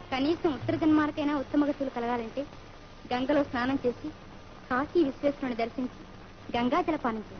కనీసం ఉత్తర జన్మాలకైనా ఉత్తమ గతులు కలగాలంటే గంగలో స్నానం చేసి కాశీ విశ్వేశ్వరుని దర్శించి గంగా జలపానం చేసి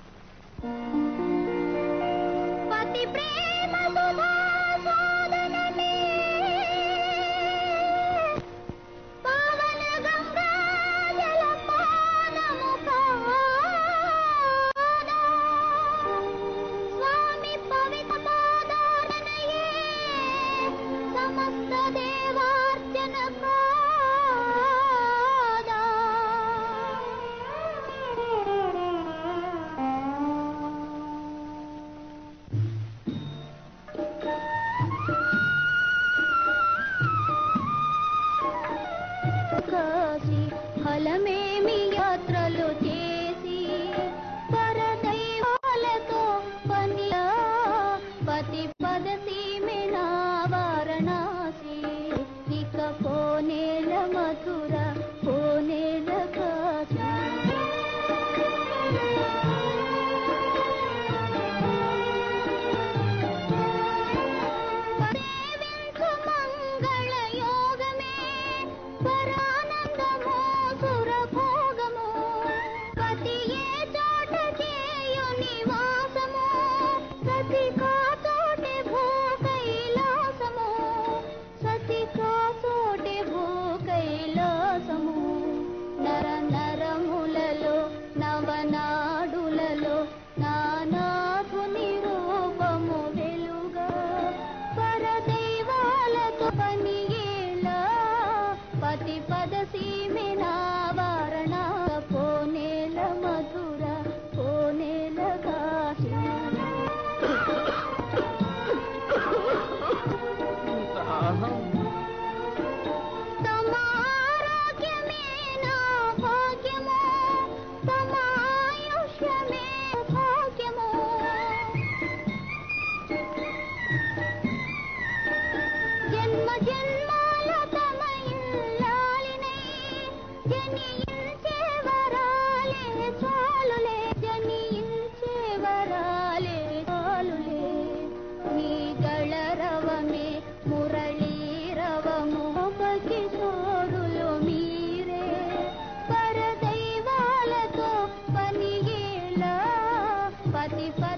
ఫలమేమి యాత్రలు చేసి పరదైవాలతో పనియా పతి పదసీమెన వారణాసి ఇక పోనేల మధుర పోనేల కాశీ పతి